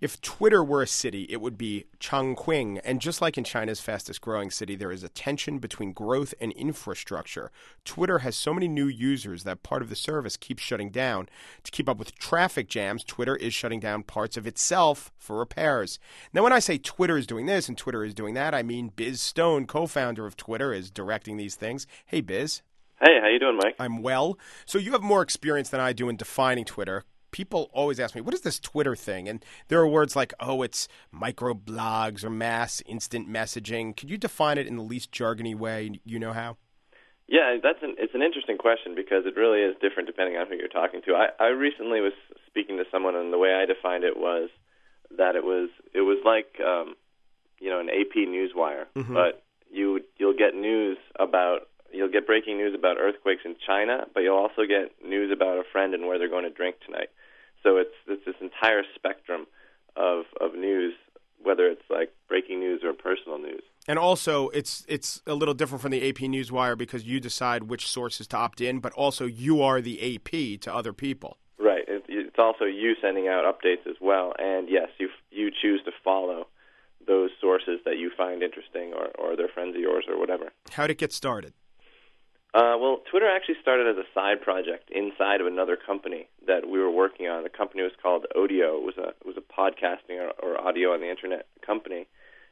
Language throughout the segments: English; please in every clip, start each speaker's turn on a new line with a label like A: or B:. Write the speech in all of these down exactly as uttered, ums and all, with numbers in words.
A: If Twitter were a city, it would be Chongqing. And just like in China's fastest growing city, there is a tension between growth and infrastructure. Twitter has so many new users that part of the service keeps shutting down. To keep up with traffic jams, Twitter is shutting down parts of itself for repairs. Now, when I say Twitter is doing this and Twitter is doing that, I mean Biz Stone, co-founder of Twitter, is directing these things. Hey, Biz.
B: Hey, how you doing, Mike?
A: I'm well. So you have more experience than I do in defining Twitter. People always ask me, what is this Twitter thing? And there are words like, oh, it's microblogs or mass instant messaging. Could you define it in the least jargony way you know how?
B: Yeah, that's an, it's an interesting question because it really is different depending on who you're talking to. I, I recently was speaking to someone, and the way I defined it was that it was it was like um, you know an A P Newswire, mm-hmm. but you you'll get news about you'll get breaking news about earthquakes in China, but you'll also get news about a friend and where they're going to drink tonight. So it's it's this entire spectrum of of news, whether it's like breaking news or personal news.
A: And also, it's it's a little different from the A P Newswire because you decide which sources to opt in, but also you are the A P to other people.
B: Right. It, it's also you sending out updates as well. And yes, you you choose to follow those sources that you find interesting or, or they're friends of yours or whatever.
A: How'd it get started?
B: Uh, well, Twitter actually started as a side project inside of another company that we were working on. The company was called Odeo. It was a it was a podcasting or, or audio on the internet company,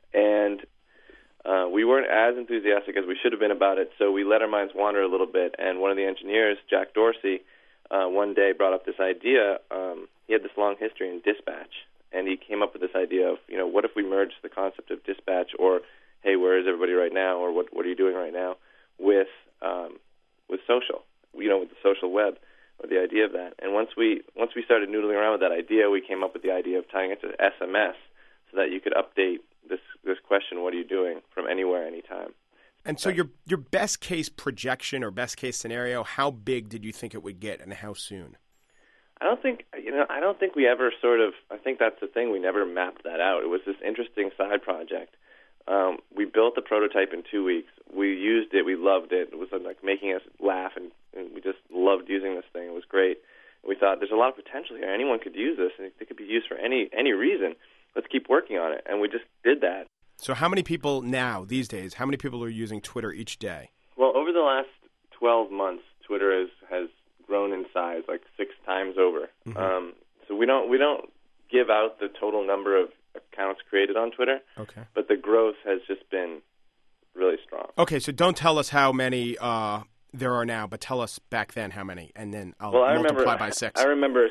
B: and uh, we weren't as enthusiastic as we should have been about it. So we let our minds wander a little bit. And one of the engineers, Jack Dorsey, uh, one day brought up this idea. Um, he had this long history in dispatch, and he came up with this idea of, you know, what if we merged the concept of dispatch, or hey, where is everybody right now, or what what are you doing right now, with Um, with social, you know, with the social web, or the idea of that. And once we once we started noodling around with that idea, we came up with the idea of tying it to S M S so that you could update this this question, what are you doing, from anywhere, anytime.
A: And so your your best case projection or best case scenario, how big did you think it would get and how soon?
B: I don't think, you know, I don't think we ever sort of, I think that's the thing, we never mapped that out. It was this interesting side project. Um, we built the prototype in two weeks. We used it. We loved it. It was like making us laugh, and, and we just loved using this thing. It was great. We thought there's a lot of potential here. Anyone could use this, and it could be used for any any reason. Let's keep working on it, and we just did that.
A: So how many people now, these days, how many people are using Twitter each day?
B: Well, over the last twelve months, Twitter has, has grown in size like six times over. Mm-hmm. Um, so we don't we don't give out the total number of accounts created on Twitter,
A: okay,
B: but the growth has just been really strong.
A: Okay, so don't tell us how many uh, there are now, but tell us back then how many, and then I'll
B: well, I
A: multiply
B: remember,
A: by six.
B: I remember.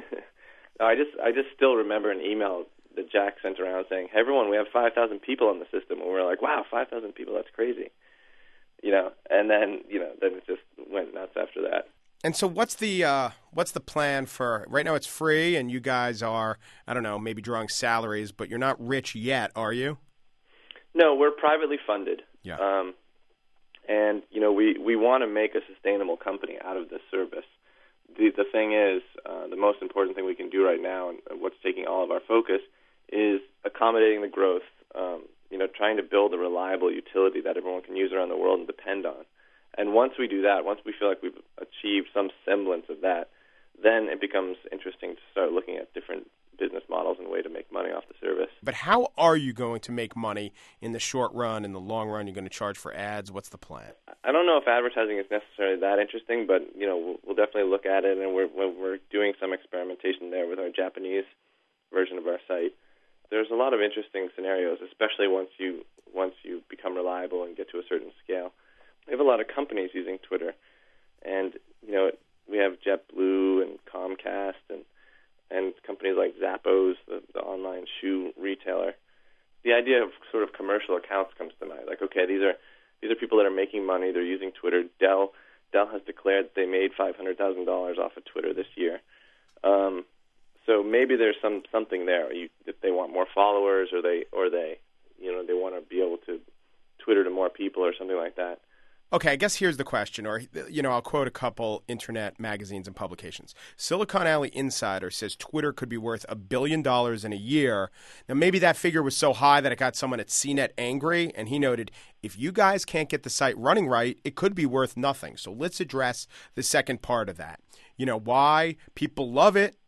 B: no, I just I just still remember an email that Jack sent around saying, "Hey, everyone, we have five thousand people on the system," and we were like, "Wow, five thousand people? That's crazy," you know. And then you know, then it just went nuts after that.
A: And so what's the uh, what's the plan for – right now it's free and you guys are, I don't know, maybe drawing salaries, but you're not rich yet, are you?
B: No, we're privately funded.
A: Yeah.
B: Um, and, you know, we, we want to make a sustainable company out of this service. The, the thing is, uh, the most important thing we can do right now and what's taking all of our focus is accommodating the growth, um, you know, trying to build a reliable utility that everyone can use around the world and depend on. And once we do that, once we feel like we've achieved some semblance of that, then it becomes interesting to start looking at different business models and way to make money off the service.
A: But how are you going to make money in the short run? In the long run, you're going to charge for ads? What's the plan?
B: I don't know if advertising is necessarily that interesting, but you know, we'll, we'll definitely look at it, and we're we're doing some experimentation there with our Japanese version of our site. There's a lot of interesting scenarios, especially once you once you become reliable and get to a certain scale. We have a lot of companies using Twitter, and you know we have JetBlue and Comcast and and companies like Zappos, the, the online shoe retailer. The idea of sort of commercial accounts comes to mind. Like, okay, these are these are people that are making money. They're using Twitter. Dell Dell has declared that they made five hundred thousand dollars off of Twitter this year. Um, so maybe there's some something there. You, if they want more followers, or they or they you know they want to be able to Twitter to more people or something like that.
A: Okay, I guess here's the question, or, you know, I'll quote a couple internet magazines and publications. Silicon Alley Insider says Twitter could be worth a billion dollars in a year. Now, maybe that figure was so high that it got someone at C net angry, and he noted, if you guys can't get the site running right, it could be worth nothing. So let's address the second part of that. You know, why people love it,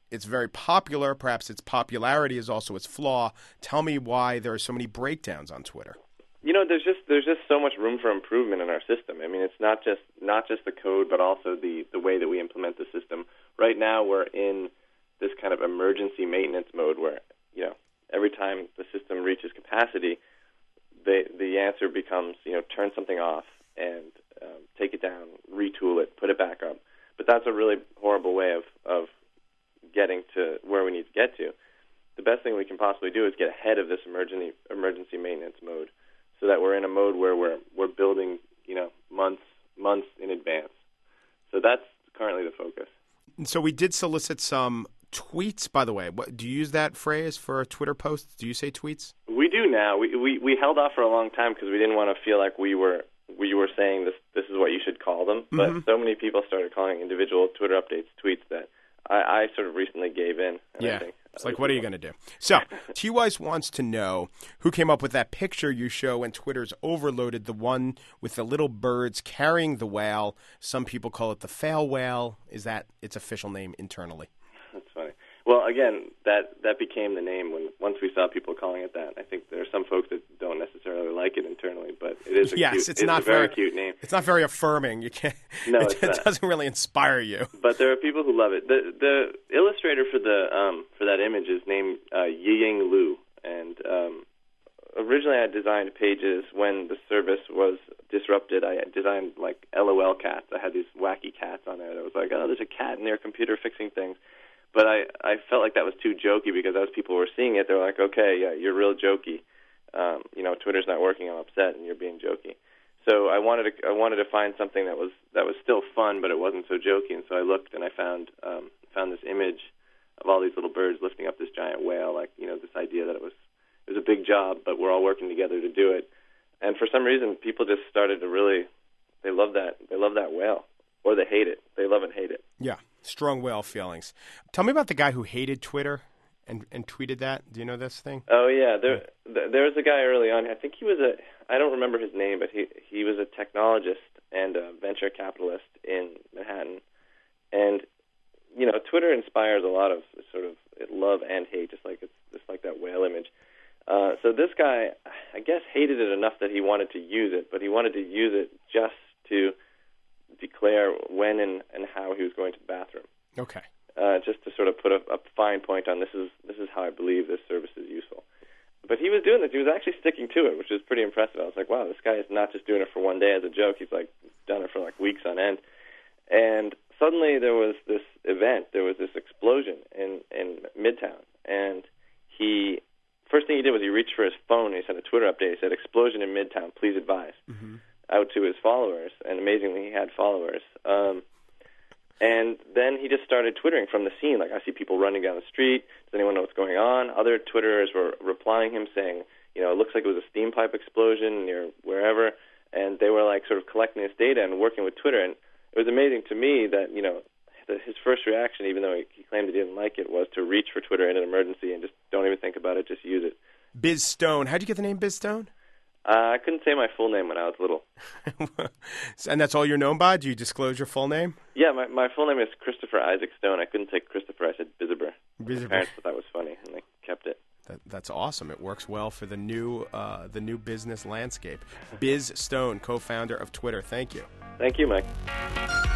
A: it's very popular. Perhaps its popularity is also its flaw. Tell me why there are so many breakdowns on Twitter.
B: You know, there's just there's just so much room for improvement in our system. I mean, it's not just not just the code, but also the, the way that we implement the system. Right now, we're in this kind of emergency maintenance mode where, you know, every time the system reaches capacity, the the answer becomes, you know, turn something off and um, take it down, retool it, put it back up. But that's a really horrible way of, of getting to where we need to get to. The best thing we can possibly do is get ahead of this emergency emergency maintenance mode, so that we're in a mode where we're we're building, you know, months months in advance. So that's currently the focus.
A: And so we did solicit some tweets, by the way. What, do you use that phrase for Twitter posts? Do you say tweets?
B: We do now. We we, we held off for a long time because we didn't want to feel like we were we were saying this this is what you should call them.
A: Mm-hmm.
B: But so many people started calling individual Twitter updates tweets that I, I sort of recently gave in. And
A: yeah.
B: I think
A: It's like, what are you going to do? So, T-Wise wants to know who came up with that picture you show when Twitter's overloaded, the one with the little birds carrying the whale. Some people call it the fail whale. Is that its official name internally?
B: That's funny. Well, again, that, that became the name when once we saw people calling it that. I think there are some folks that don't necessarily like it internally, but it is a,
A: yes,
B: cute,
A: it's
B: it's
A: not
B: a very,
A: very
B: cute name.
A: It's not very affirming. You can't.
B: No,
A: it,
B: it's
A: it
B: not.
A: doesn't really inspire you.
B: But there are people who love it. The the illustrator for the um, for that image is named uh, Yiying Lu, and um, originally I designed pages when the service was disrupted. I designed like LOL cats. I had these wacky cats on there. That was like, oh, there's a cat in their computer fixing things. But I, I felt like that was too jokey because as people were seeing it, they were like, okay, yeah, you're real jokey. Um, you know, Twitter's not working. I'm upset, and you're being jokey. So I wanted to I wanted to find something that was that was still fun, but it wasn't so jokey. And so I looked and I found um, found this image of all these little birds lifting up this giant whale. Like, you know, this idea that it was it was a big job, but we're all working together to do it. And for some reason, people just started to really they love that they love that whale, or they hate it. They love and hate it.
A: Yeah, strong whale feelings. Tell me about the guy who hated Twitter and, and tweeted that. Do you know this thing?
B: Oh yeah, there th- there was a guy early on. I think he was a I don't remember his name, but he he was a technologist and a venture capitalist in Manhattan. And you know, Twitter inspires a lot of sort of love and hate, just like it's just like that whale image. Uh, so this guy, I guess, hated it enough that he wanted to use it, but he wanted to use it just to declare when and, and how he was going to the bathroom.
A: Okay.
B: Uh, just to sort of put a, a fine point on this is this is how I believe this service is useful. But he was doing this. He was actually sticking to it, which is pretty impressive. I was like, wow, this guy is not just doing it for one day as a joke. He's like done it for like weeks on end. And suddenly there was this event. There was this explosion in, in Midtown. And he, first thing he did was he reached for his phone and he sent a Twitter update. He said, explosion in Midtown, please advise, mm-hmm. out to his followers. And amazingly, he had followers. Um, And then he just started twittering from the scene. Like, I see people running down the street. Does anyone know what's going on? Other Twitterers were replying him saying, you know, it looks like it was a steam pipe explosion near wherever. And they were, like, sort of collecting this data and working with Twitter. And it was amazing to me that, you know, that his first reaction, even though he, he claimed he didn't like it, was to reach for Twitter in an emergency and just don't even think about it, just use it.
A: Biz Stone. How'd you get the name Biz Stone?
B: Uh, I couldn't say my full name when I was little.
A: And that's all you're known by? Do you disclose your full name?
B: Yeah, my my full name is Christopher Isaac Stone. I couldn't say Christopher. I said Bizaber.
A: Bizaber.
B: My parents thought that was funny, and they kept it.
A: That, that's awesome. It works well for the new uh, the new business landscape. Biz Stone, co-founder of Twitter. Thank you.
B: Thank you, Mike.